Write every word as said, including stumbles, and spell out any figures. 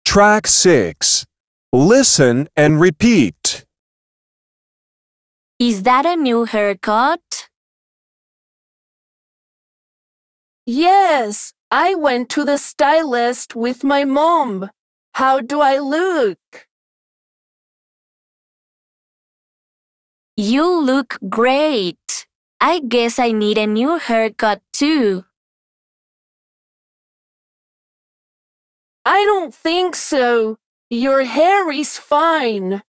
Track six. Listen and repeat. Is that a new haircut? Yes, I went to the stylist with my mom. How do I look? You look great. I guess I need a new haircut too. I don't think so. Your hair is fine.